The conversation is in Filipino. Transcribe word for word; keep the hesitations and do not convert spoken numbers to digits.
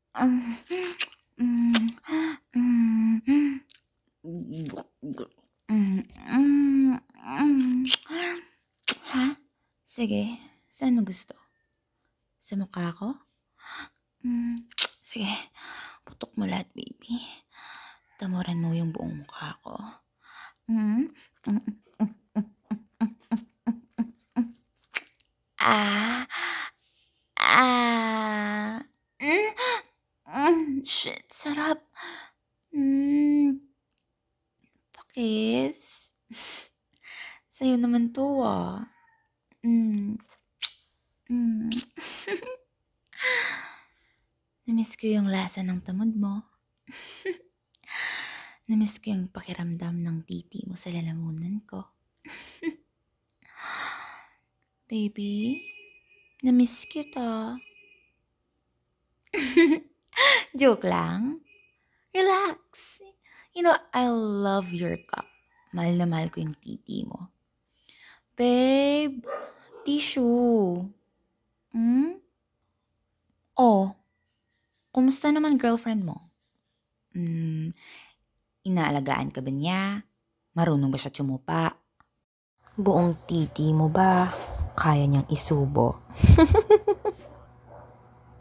Um, hmm, hmm, hmm. Hmm, hmm, hmm. Ha? Sige, saan mo gusto? Sa mukha ko? Hmm, sige, putok mo lahat, baby. Tamuran mo yung buong mukha ko. Hmm? Mm, mm, mm, mm, mm, mm, mm, mm. Ah, ah, hmm, hmm, shit, sarap. Hmm, pakis. Sa'yo naman 'to, ah. Hmm, hmm. Na-miss ko yung lasa ng tamad mo. Na-miss ko yung pakiramdam ng titi mo sa lalamunan ko. Baby, na-miss kita. Joke lang. Relax. You know, I love your cup. Mahal na mahal ko yung titi mo. Babe, tissue. Hmm? Oh, kumusta naman girlfriend mo? Hmm, inaalagaan ka ba niya? Marunong ba siya tsumupa? Buong titi mo ba kaya niyang isubo?